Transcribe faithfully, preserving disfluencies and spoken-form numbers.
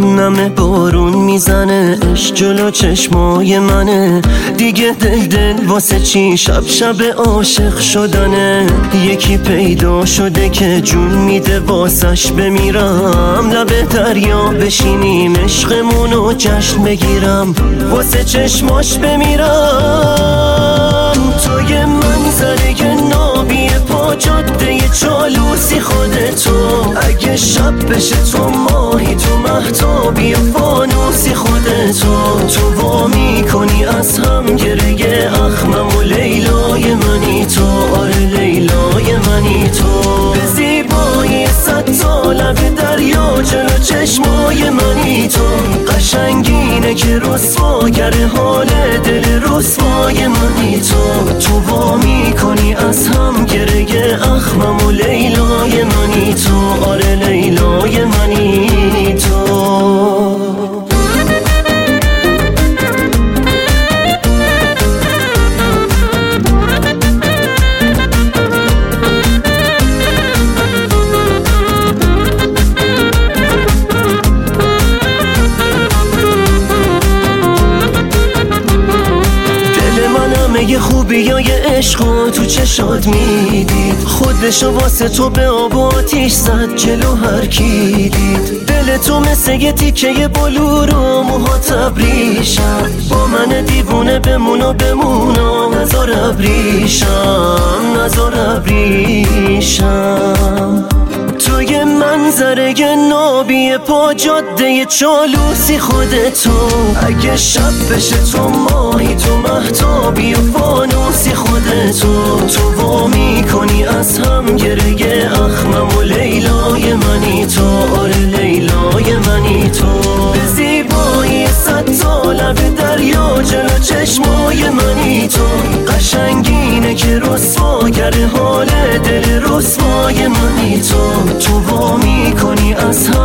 نم بارون میزنه، عشق جلو چشمای منه. دیگه دل دل واسه چی شب شب عاشق شدنه. یکی پیدا شده که جون میده واسش بمیرم. لب دریا بشینیم عشقمونو جشن بگیرم، واسه چشماش بمیرم. تو یه منظره نابی پا جاده چالوسی خودتو. اگه شب بشه تو ماهی، تو مهتابی فانوسی خودتو. تو وا میکنی از هم گره اخمم و لیلای منی تو. آره لیلای منی تو. به زیبایی صد تا لب دریا جلو چشمای منی تو. قشنگینه که رسواگر حال دل رسوای منی تو. تو وا میکنی از هم گره اخمم و لیلای منی تو. آره لیلای منی تو. یه خوبیای عشقو تو چشات میدید، خودشو واسه تو به آب و آتیش زد جلو هر کی دید. دل تو مثل یه تیکه بلور و موها تبریشم. با من دیوونه بمون و بمون و نزار ابریشم، نزار ابریشم. تو یه منظره نابی پا جاده چالوسی خودتو. اگه شب بشه تو ماهی، تو مهتابی و فانوسی خودتو. تو وا میکنی از هم گره اخمم و لیلای منی تو. آره لیلای منی تو. به زیبایی صد تا لب دریا جلو چشمای منی تو. قشنگینه که رسواگر حال دل رسوای منی تو. تو وا میکنی از هم